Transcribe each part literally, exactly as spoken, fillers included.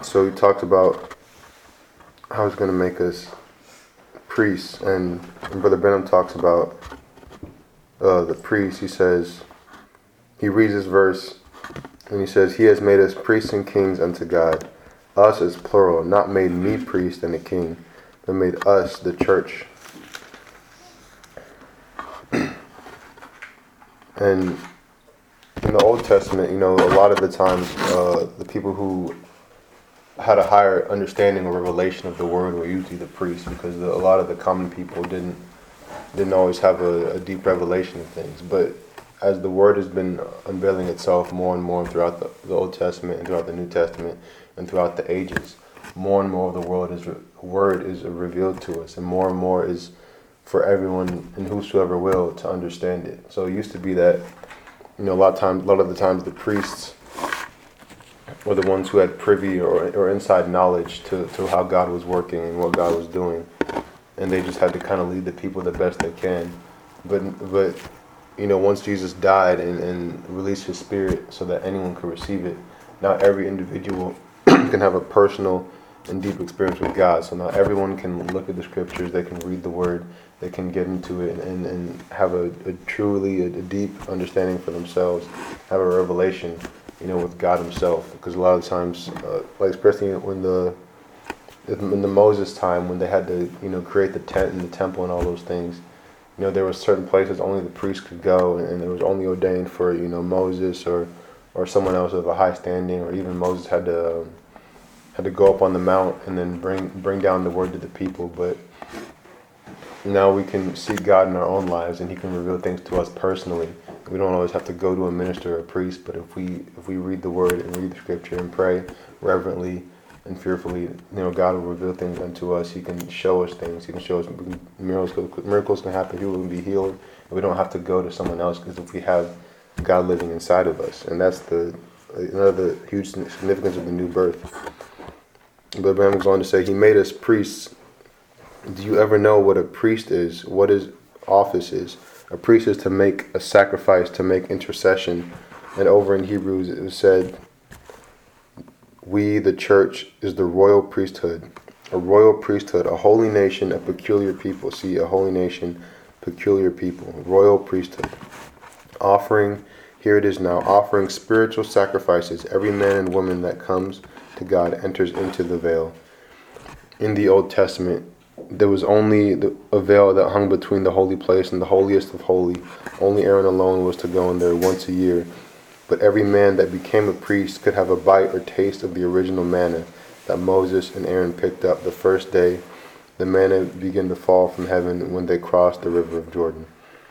So he talked about how he's going to make us priests, and, and Brother Benham talks about uh, the priest. He says, he reads this verse, and he says, he has made us priests and kings unto God. Us is plural, not made me priest and a king, but made us the church. And in the Old Testament, you know, a lot of the times, uh, the people who had a higher understanding or revelation of the word were usually the priests, because the, a lot of the common people didn't didn't always have a, a deep revelation of things. But as the word has been unveiling itself more and more throughout the, the Old Testament and throughout the New Testament and throughout the ages, more and more of the world is re- word is revealed to us, and more and more is for everyone and whosoever will to understand it. So it used to be that, you know, a lot of times, a lot of the times, the priests were the ones who had privy or or inside knowledge to, to how God was working and what God was doing, and they just had to kind of lead the people the best they can. But but you know, once Jesus died and, and released His Spirit so that anyone could receive it, now every individual can have a personal and deep experience with God. So now everyone can look at the scriptures, they can read the word, they can get into it and, and have a, a truly a, a deep understanding for themselves, have a revelation, you know, with God Himself. Because a lot of times, uh, like especially when the in the Moses time, when they had to, you know, create the tent and the temple and all those things, you know, there were certain places only the priest could go, and, and it was only ordained for, you know, Moses or or someone else of a high standing, or even Moses had to um, had to go up on the mount and then bring bring down the word to the people. But now we can see God in our own lives, and He can reveal things to us personally. We don't always have to go to a minister or a priest, but if we if we read the word and read the scripture and pray reverently and fearfully, you know, God will reveal things unto us. He can show us things. He can show us miracles. Miracles can happen. People can be healed. And we don't have to go to someone else, because if we have God living inside of us, and that's the another huge significance of the new birth. But Abraham goes on to say, He made us priests. Do you ever know what a priest is? What his office is? A priest is to make a sacrifice, to make intercession. And over in Hebrews it was said, we, the church, is the royal priesthood. A royal priesthood, a holy nation, a peculiar people. See, a holy nation, peculiar people. Royal priesthood. Offering, here it is now, offering spiritual sacrifices. Every man and woman that comes to God enters into the veil. In the Old Testament, there was only the, a veil that hung between the holy place and the holiest of holy. Only Aaron alone was to go in there once a year. But every man that became a priest could have a bite or taste of the original manna that Moses and Aaron picked up the first day the manna began to fall from heaven when they crossed the river of Jordan.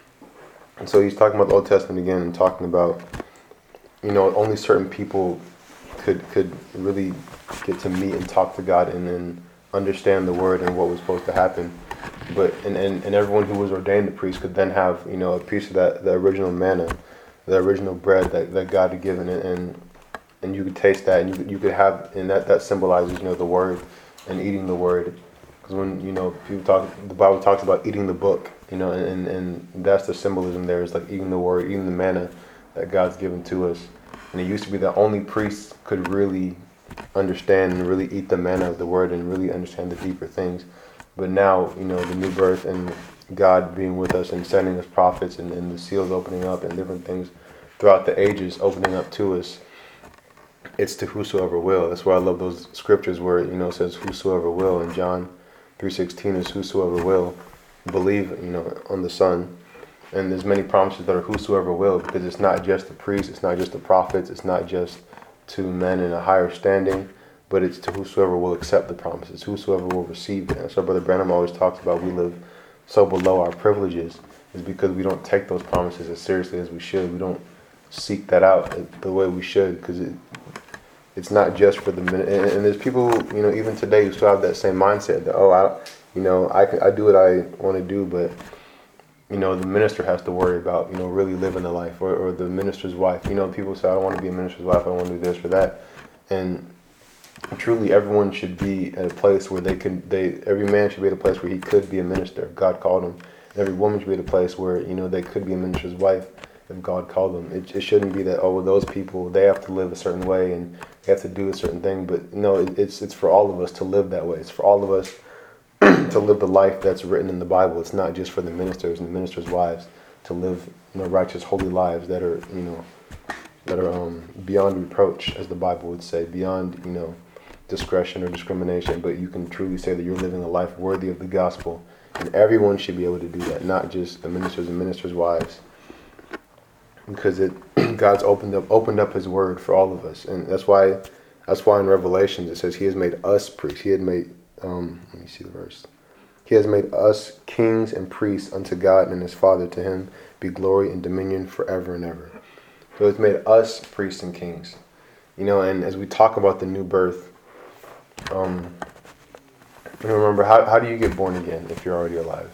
And so he's talking about the Old Testament again, and talking about, you know, only certain people could could really get to meet and talk to God and then understand the word and what was supposed to happen. But and, and, and everyone who was ordained a priest could then have, you know, a piece of that the original manna, the original bread that, that God had given, and, and and you could taste that, and you could, you could have, and that, that symbolizes, you know, the word and eating the word. Because when, you know, people talk, the Bible talks about eating the book, you know, and, and that's the symbolism there, is like eating the word, eating the manna that God's given to us. And it used to be that only priests could really understand and really eat the manna of the word and really understand the deeper things. But now, you know, the new birth and God being with us and sending us prophets, and, and the seals opening up and different things throughout the ages opening up to us, it's to whosoever will. That's why I love those scriptures where, you know, it says whosoever will, and John three sixteen is whosoever will believe, you know, on the Son. And there's many promises that are whosoever will, because it's not just the priests, it's not just the prophets, it's not just to men in a higher standing, but it's to whosoever will accept the promises, whosoever will receive it. And so Brother Branham always talks about we live so below our privileges is because we don't take those promises as seriously as we should. We don't seek that out the way we should, because it, it's not just for the minute. And, and there's people, you know, even today who still have that same mindset that, oh, I, you know, I can, I do what I want to do, but, you know, the minister has to worry about, you know, really living the life, or, or the minister's wife. You know, people say, I don't want to be a minister's wife, I don't want to do this or that. And truly, everyone should be at a place where they can, they, every man should be at a place where he could be a minister if God called him. And every woman should be at a place where, you know, they could be a minister's wife if God called them. It, it shouldn't be that, oh, well, those people, they have to live a certain way and they have to do a certain thing. But no, it, it's it's for all of us to live that way. It's for all of us to live the life that's written in the Bible. It's not just for the ministers and the ministers' wives to live, you know, righteous, holy lives that are, you know, that are um, beyond reproach, as the Bible would say, beyond, you know, discretion or discrimination. But you can truly say that you're living a life worthy of the gospel, and everyone should be able to do that, not just the ministers and ministers' wives, because it God's opened up opened up His word for all of us, and that's why that's why in Revelations it says He has made us priests. He had made um, let me see the verse. He has made us kings and priests unto God and His Father. To Him be glory and dominion forever and ever. So it's made us priests and kings, you know. And as we talk about the new birth, um, you know, remember how how do you get born again if you're already alive?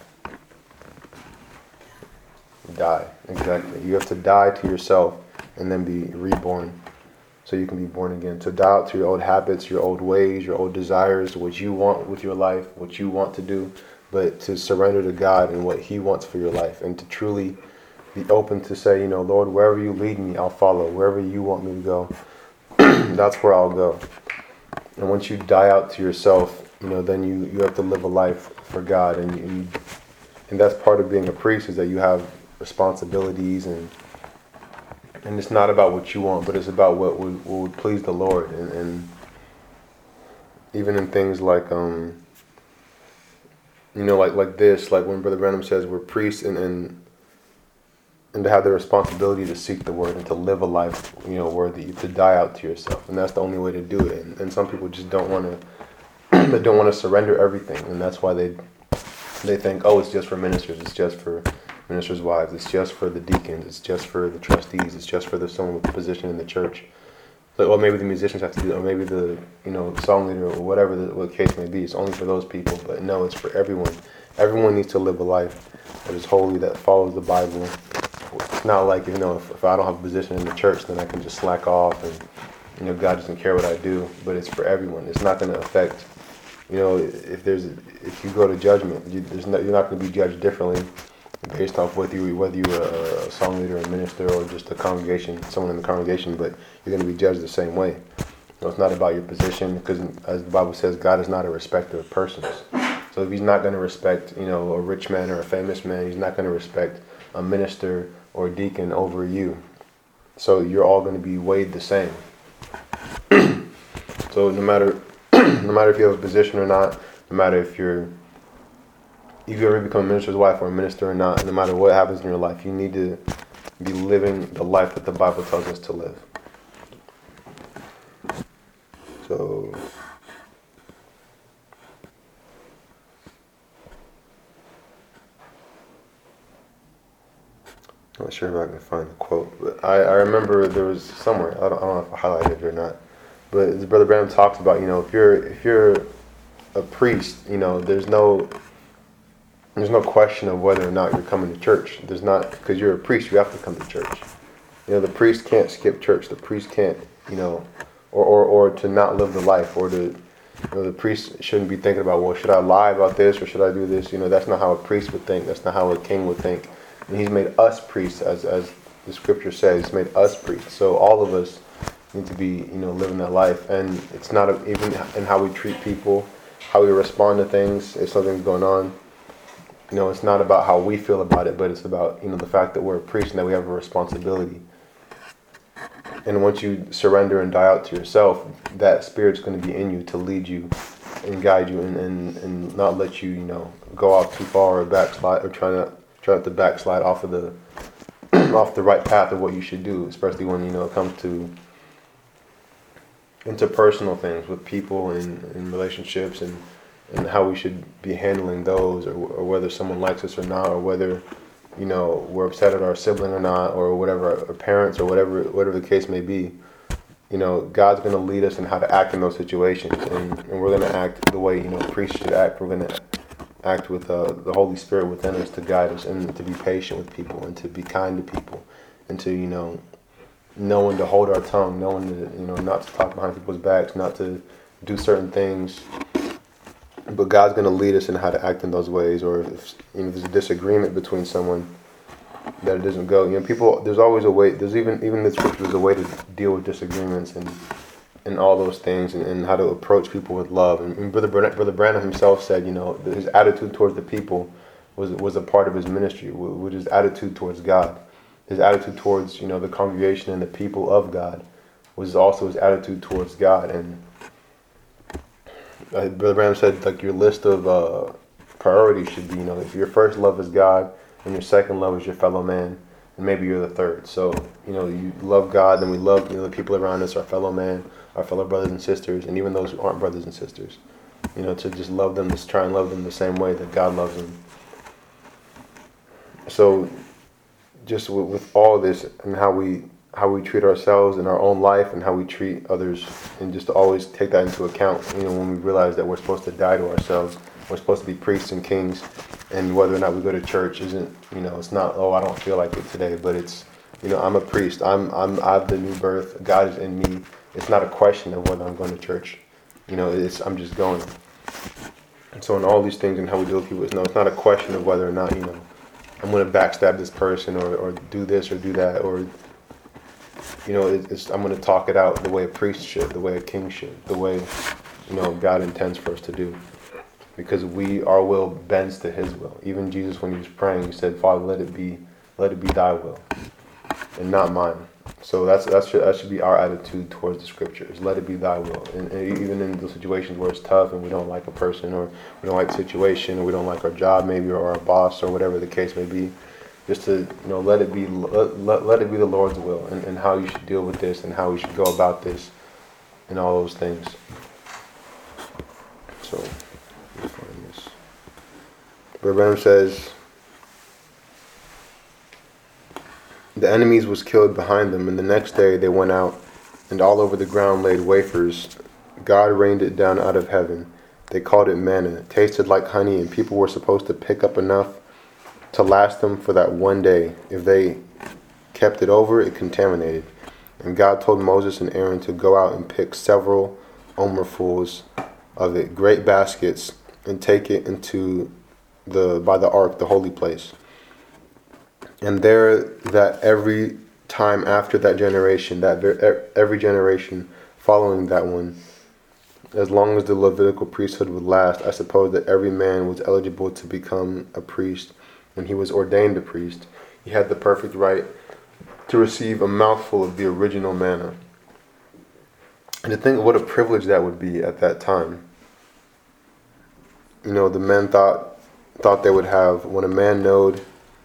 Die. Exactly. You have to die to yourself and then be reborn, so you can be born again. To die out to your old habits, your old ways, your old desires, what you want with your life, what you want to do, but to surrender to God and what He wants for your life, and to truly be open to say, you know, Lord, wherever you lead me, I'll follow. Wherever you want me to go, that's where I'll go. And once you die out to yourself, you know, then you, you have to live a life for God, and and, and that's part of being a priest, is that you have responsibilities, and and it's not about what you want, but it's about what would, what would please the Lord. And, and even in things like um you know like like this, like when Brother Branham says we're priests, and and and to have the responsibility to seek the word and to live a life, you know, worthy, to die out to yourself, and that's the only way to do it. And, and some people just don't want to they don't want to surrender everything, and that's why they they think, oh, it's just for ministers, it's just for ministers' wives, it's just for the deacons, it's just for the trustees, it's just for the someone with a position in the church. But, or maybe the musicians have to do it, or maybe the, you know, song leader, or whatever the, what the case may be. It's only for those people. But no, it's for everyone. Everyone needs to live a life that is holy, that follows the Bible. It's not like, you know, if, if I don't have a position in the church, then I can just slack off, and, you know, God doesn't care what I do. But it's for everyone. It's not going to affect, you know, if there's if you go to judgment, you, there's no, you're not going to be judged differently based off whether you whether you're a, a song leader, a minister, or just a congregation, someone in the congregation. But you're going to be judged the same way. You know, it's not about your position, because as the Bible says, God is not a respecter of persons. So if He's not going to respect, you know, a rich man or a famous man, He's not going to respect a minister or a deacon over you. So you're all going to be weighed the same. So no matter no matter if you have a position or not, no matter if you're if you ever become a minister's wife or a minister or not, no matter what happens in your life, you need to be living the life that the Bible tells us to live. So, I'm not sure if I can find the quote, but I, I remember there was somewhere, I don't, I don't know if I highlighted it or not, but as Brother Branham talks about, you know, if you're if you're a priest, you know, there's no There's no question of whether or not you're coming to church. There's not, because you're a priest, you have to come to church. You know, the priest can't skip church. The priest can't, you know, or, or, or to not live the life, or to, you know, the priest shouldn't be thinking about, well, should I lie about this, or should I do this? You know, that's not how a priest would think. That's not how a king would think. And He's made us priests, as as the scripture says. He's made us priests. So all of us need to be, you know, living that life. And it's not a, even in how we treat people, how we respond to things, if something's going on. You know, it's not about how we feel about it, but it's about, you know, the fact that we're a priest and that we have a responsibility. And once you surrender and die out to yourself, that Spirit's going to be in you to lead you and guide you, and, and, and not let you, you know, go off too far or backslide, or try not try not to backslide off of the off the right path of what you should do, especially when, you know, it comes to interpersonal things with people and, and relationships, and and how we should be handling those, or, or whether someone likes us or not, or whether, you know, we're upset at our sibling or not, or whatever, our parents, or whatever whatever the case may be. You know, God's going to lead us in how to act in those situations, and, and we're going to act the way, you know, priests should act. We're going to act with uh, the Holy Spirit within us to guide us, and to be patient with people, and to be kind to people, and to, you know, knowing to hold our tongue, knowing to, you know, not to talk behind people's backs, not to do certain things. But God's going to lead us in how to act in those ways. Or if, you know, there's a disagreement between someone, that it doesn't go. You know, people. There's always a way. There's even even in the scripture, there's a way to deal with disagreements and and all those things, and, and how to approach people with love. And, and Brother Branham, Brother Branham himself said, you know, his attitude towards the people was was a part of his ministry, with his attitude towards God. His attitude towards, you know, the congregation and the people of God was also his attitude towards God. And uh, Brother Branham said, like, your list of uh, priorities should be, you know, if your first love is God and your second love is your fellow man, and maybe you're the third. So, you know, you love God, then we love, you know, the people around us, our fellow man, our fellow brothers and sisters, and even those who aren't brothers and sisters. You know, to just love them, just try and love them the same way that God loves them. So, just with, with all this and how we how we treat ourselves in our own life and how we treat others, and just to always take that into account, you know, when we realize that we're supposed to die to ourselves, we're supposed to be priests and kings, and whether or not we go to church isn't, you know, it's not, oh, I don't feel like it today, but it's, you know, I'm a priest, I'm I'm I have the new birth, God is in me. It's not a question of whether I'm going to church, you know, it's I'm just going. And so in all these things and how we deal with people, it's no, it's not a question of whether or not, you know, I'm going to backstab this person or, or do this or do that, or, you know, it's, I'm going to talk it out the way a priest should, the way a king should, the way, you know, God intends for us to do. Because we, our will bends to his will. Even Jesus, when he was praying, he said, Father, let it be, let it be thy will and not mine. So that's, that's that should be our attitude towards the scriptures. Let it be thy will. And, and even in the situations where it's tough and we don't like a person, or we don't like the situation, or we don't like our job maybe, or our boss, or whatever the case may be, just to, you know, let it be let, let, let it be the Lord's will, and, and how you should deal with this and how we should go about this and all those things. So let me find this. Brother Branham says, the enemies was killed behind them, and the next day they went out, and all over the ground laid wafers. God rained it down out of heaven. They called it manna. It tasted like honey, and people were supposed to pick up enough to last them for that one day. If they kept it over, it contaminated. And God told Moses and Aaron to go out and pick several omerfuls of it, great baskets, and take it into the by the ark, the holy place. And there, that every time after that generation, that every generation following that one, as long as the Levitical priesthood would last, I suppose that every man was eligible to become a priest. When he was ordained a priest, he had the perfect right to receive a mouthful of the original manna. And to think what a privilege that would be at that time. You know, the men thought thought they would have, when a man knowed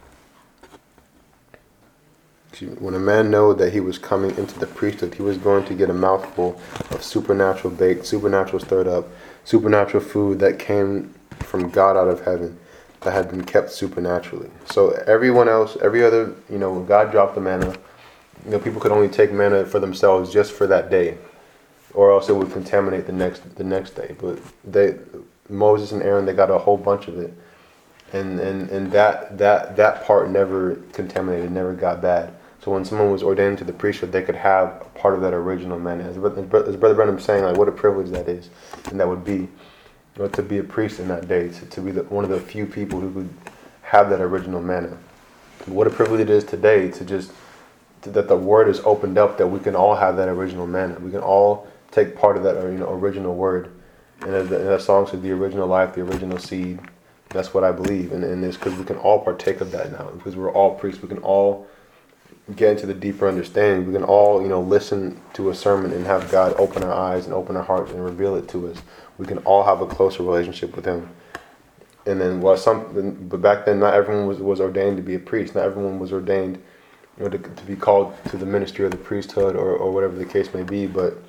When a man knew that he was coming into the priesthood, he was going to get a mouthful of supernatural baked, supernatural stirred up, supernatural food that came from God out of heaven, that had been kept supernaturally. So everyone else, every other, you know, when God dropped the manna, you know, people could only take manna for themselves just for that day, or else it would contaminate the next the next day. But they, Moses and Aaron, they got a whole bunch of it, and and and that that that part never contaminated, never got bad. So when someone was ordained to the priesthood, they could have a part of that original manna. As Brother Branham was saying, like, what a privilege that is, and that would be, you know, to be a priest in that day, to, to be the, one of the few people who could have that original manna. What a privilege it is today to just to, that the word is opened up, that we can all have that original manna. We can all take part of that, you know, original word. And as, the, and that song says, the original life, the original seed. That's what I believe, and, and it's because we can all partake of that now, because we're all priests. We can all get into the deeper understanding. We can all, you know, listen to a sermon and have God open our eyes and open our hearts and reveal it to us. We can all have a closer relationship with Him. And then, while some, but back then, not everyone was, was ordained to be a priest. Not everyone was ordained, you know, to, to be called to the ministry of the priesthood, or, or whatever the case may be. But,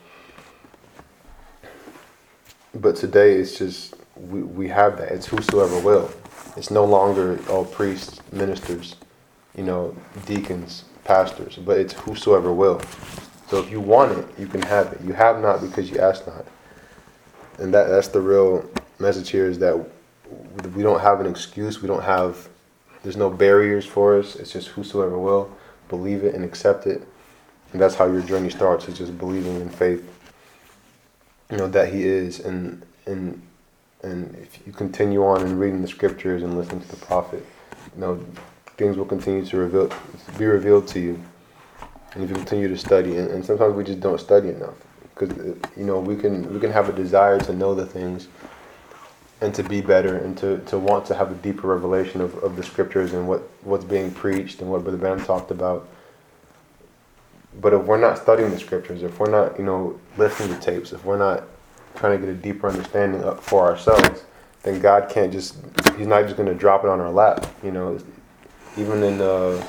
but today, it's just we we have that. It's whosoever will. It's no longer all priests, ministers, you know, deacons, pastors, but it's whosoever will. So if you want it, you can have it. You have not because you ask not. And that that's the real message here, is that we don't have an excuse. We don't have, there's no barriers for us. It's just whosoever will believe it and accept it. And that's how your journey starts. It's just believing in faith, you know, that He is. And and and if you continue on and reading the scriptures and listening to the prophet, you know, things will continue to reveal, be revealed to you. And if you continue to study, and, and sometimes we just don't study enough, because you know we can we can have a desire to know the things, and to be better, and to, to want to have a deeper revelation of, of the scriptures and what, what's being preached and what Brother Branham talked about. But if we're not studying the scriptures, if we're not, you know, listening to tapes, if we're not trying to get a deeper understanding up for ourselves, then God can't just, He's not just going to drop it on our lap. You know, even in the,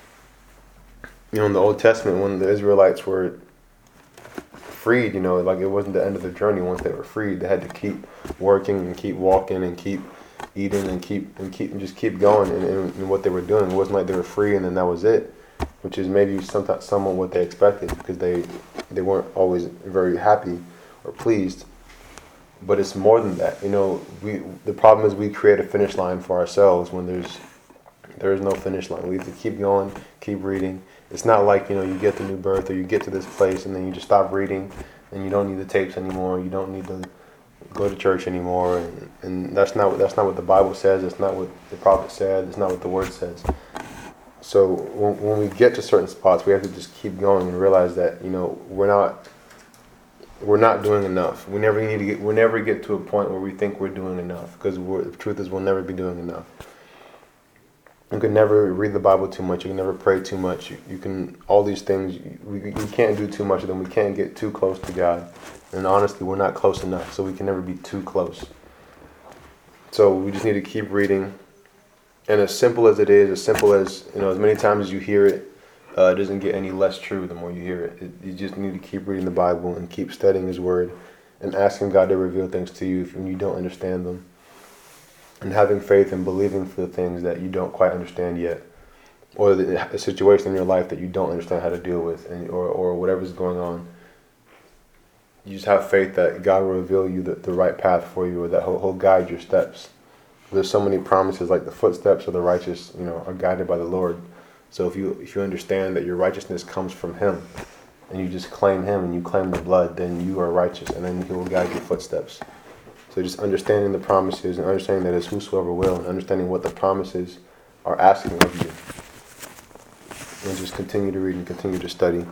you know, in the Old Testament, when the Israelites were freed, you know, like it wasn't the end of the journey. Once they were freed, they had to keep working and keep walking and keep eating and keep and keep and just keep going in, in, in what they were doing. It wasn't like they were free and then that was it, which is maybe sometimes somewhat what they expected, because they they weren't always very happy or pleased. But it's more than that. You know, we the problem is we create a finish line for ourselves when there's there is no finish line. We have to keep going, keep reading. It's not like, you know, you get the new birth or you get to this place and then you just stop reading and you don't need the tapes anymore. You don't need to go to church anymore. And, and that's not that's not what the Bible says. It's not what the prophet said. It's not what the Word says. So when, when we get to certain spots, we have to just keep going and realize that, you know, we're not we're not doing enough. We never need to get we never get to a point where we think we're doing enough, because the truth is we'll never be doing enough. You can never read the Bible too much. You can never pray too much. You, you can, all these things, we, we can't do too much of them. We can't get too close to God. And honestly, we're not close enough, so we can never be too close. So we just need to keep reading. And as simple as it is, as simple as, you know, as many times as you hear it, uh, it doesn't get any less true the more you hear it. it. You just need to keep reading the Bible and keep studying His Word and asking God to reveal things to you if you don't understand them. And having faith and believing for the things that you don't quite understand yet, or the, a situation in your life that you don't understand how to deal with, and or, or whatever's going on. You just have faith that God will reveal you the, the right path for you, or that he'll, he'll guide your steps. There's so many promises, like the footsteps of the righteous, you know, are guided by the Lord. So if you if you understand that your righteousness comes from Him, and you just claim Him and you claim the blood, then you are righteous, and then He will guide your footsteps. So just understanding the promises and understanding that it's whosoever will, and understanding what the promises are asking of you. And just continue to read and continue to study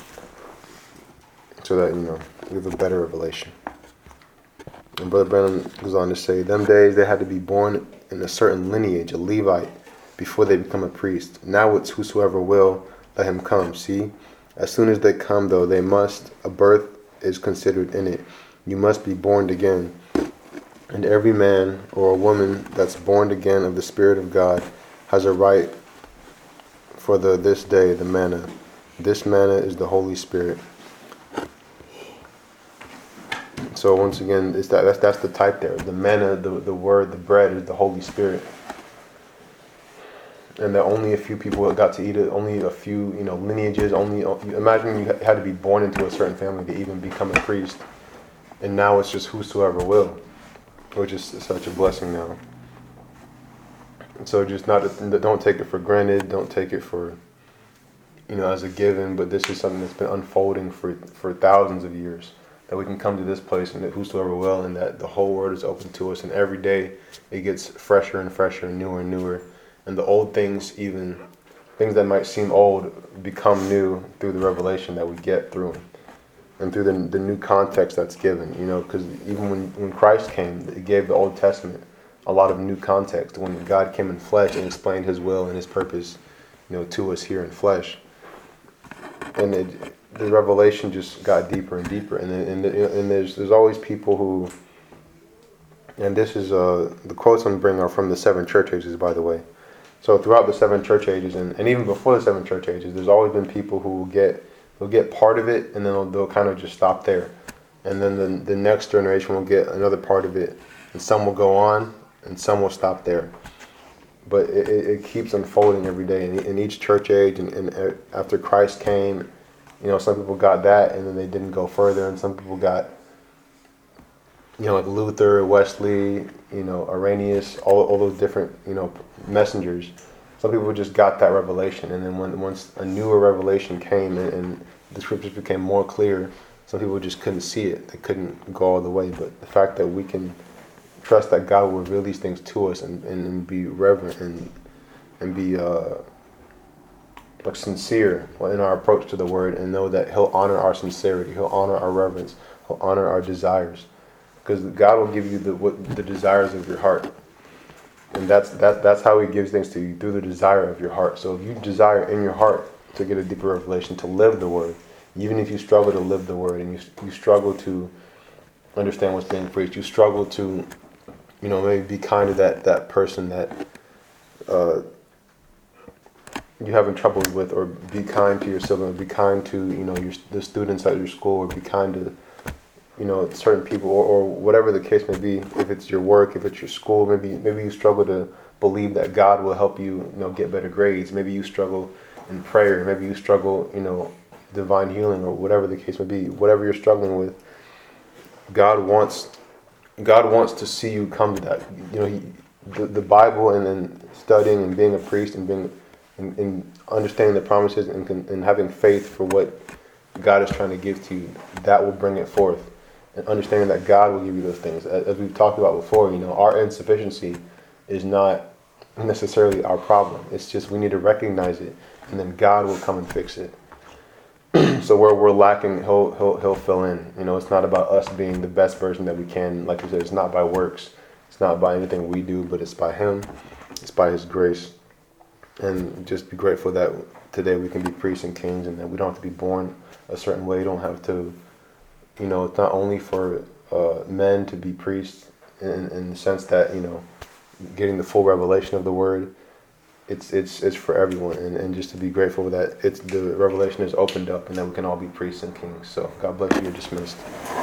so that, you know, you have a better revelation. And Brother Branham goes on to say, them days they had to be born in a certain lineage, a Levite, before they become a priest. Now it's whosoever will, let him come. See, as soon as they come, though, they must, a birth is considered in it. You must be born again. And every man or a woman that's born again of the Spirit of God has a right for the this day, the manna. This manna is the Holy Spirit. So once again, it's that that's that's the type there. The manna, the the word, the bread is the Holy Spirit. And that only a few people got to eat it. Only a few, you know, lineages. Only imagine you had to be born into a certain family to even become a priest. And now it's just whosoever will, which is such a blessing now. So just not, don't take it for granted. Don't take it for, you know, as a given. But this is something that's been unfolding for for thousands of years. That we can come to this place, and that whosoever will, and that the whole word is open to us. And every day it gets fresher and fresher, and newer and newer. And the old things, even things that might seem old, become new through the revelation that we get through them. And through the, the new context that's given, you know, because even when, when Christ came, it gave the Old Testament a lot of new context. When God came in flesh and explained His will and His purpose, you know, to us here in flesh. And it, the revelation just got deeper and deeper. And and, and there's there's always people who, and this is, uh, the quotes I'm bringing are from the seven church ages, by the way. So throughout the seven church ages, and, and even before the seven church ages, there's always been people who will get They'll get part of it, and then they'll, they'll kind of just stop there. And then the, the next generation will get another part of it, and some will go on, and some will stop there. But it, it, it keeps unfolding every day. In, in each church age, and, and after Christ came, you know, some people got that, and then they didn't go further, and some people got, you know, like Luther, Wesley, you know, Irenaeus, all all those different, you know, messengers. Some people just got that revelation, and then when once a newer revelation came and, and the scriptures became more clear, some people just couldn't see it. They couldn't go all the way. But the fact that we can trust that God will reveal these things to us and, and, and be reverent and and be uh, like sincere in our approach to the word, and know that He'll honor our sincerity, He'll honor our reverence, He'll honor our desires, because God will give you the what, the desires of your heart, and that's that that's how He gives things to you, through the desire of your heart. So if you desire in your heart to get a deeper revelation, to live the word, even if you struggle to live the word, and you you struggle to understand what's being preached, you struggle to, you know, maybe be kind to that that person that uh, you're having trouble with, or be kind to your sibling, be kind to, you know, your the students at your school, or be kind to, you know, certain people, or, or whatever the case may be. If it's your work, if it's your school, maybe maybe you struggle to believe that God will help you, you know, get better grades. Maybe you struggle in prayer. Maybe you struggle, you know, divine healing, or whatever the case may be. Whatever you're struggling with, God wants God wants to see you come to that. You know, he, the, the Bible, and then studying and being a priest, and being and, and understanding the promises, and, and having faith for what God is trying to give to you, that will bring it forth. And understanding that God will give you those things. As, as we've talked about before, you know, our insufficiency is not necessarily our problem. It's just we need to recognize it, and then God will come and fix it. So where we're lacking, he'll, he'll he'll fill in. You know, it's not about us being the best version that we can. Like you said, it's not by works. It's not by anything we do, but it's by Him. It's by His grace. And just be grateful that today we can be priests and kings, and that we don't have to be born a certain way. You don't have to, you know, it's not only for uh, men to be priests in, in the sense that, you know, getting the full revelation of the word. It's it's it's for everyone, and, and just to be grateful that it's the revelation is opened up, and that we can all be priests and kings. So God bless you. You're dismissed.